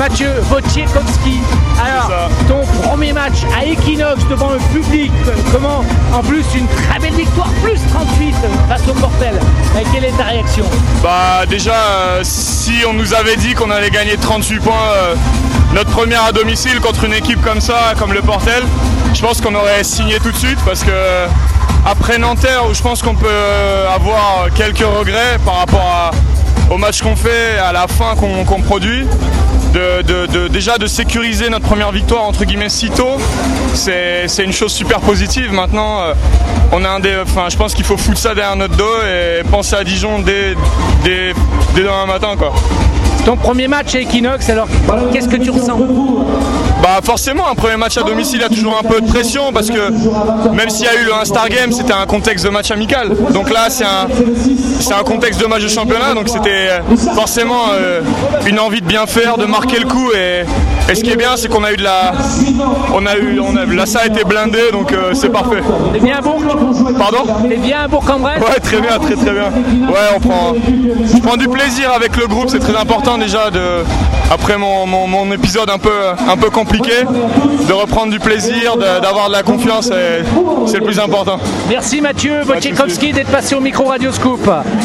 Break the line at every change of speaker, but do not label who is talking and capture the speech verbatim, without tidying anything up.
Mathieu Wojciechowski. Alors, ton premier match à Equinox devant le public, comment? En plus, une très belle victoire, plus trente-huit face au Portel. Et quelle est ta réaction?
Bah déjà, euh, si on nous avait dit qu'on allait gagner trente-huit points, euh, notre première à domicile contre une équipe comme ça, comme le Portel, je pense qu'on aurait signé tout de suite parce que euh, après Nanterre, où je pense qu'on peut euh, avoir quelques regrets par rapport à, au match qu'on fait, à la fin qu'on qu'on produit, de, de, de, déjà de sécuriser notre première victoire entre guillemets si tôt, c'est c'est une chose super positive. Maintenant, euh, on a un des, enfin, je pense qu'il faut foutre ça derrière notre dos et penser à Dijon dès, dès, dès demain matin, quoi.
Ton premier match à Equinox, alors qu'est-ce que tu ressens?
Bah forcément, un premier match à domicile, il y a toujours un peu de pression parce que même s'il y a eu le Star Game, c'était un contexte de match amical. Donc là, c'est un, c'est un contexte de match de championnat, donc c'était forcément euh, une envie de bien faire, de marquer le coup. Et, et ce qui est bien, c'est qu'on a eu de la, on a eu, on a, là ça a été blindé, donc euh, c'est parfait.
T'es bien à Bourg?
Pardon?
T'es bien à Bourg-en-Bresse?
Ouais, très bien, très très bien. Ouais, on prend, je prends du plaisir avec le groupe, c'est très important déjà de, après mon, mon, mon épisode un peu, un peu compliqué, de reprendre du plaisir, d'avoir de, de la confiance, c'est le plus important.
Merci Mathieu Wojciechowski d'être passé au micro Radio Scoop.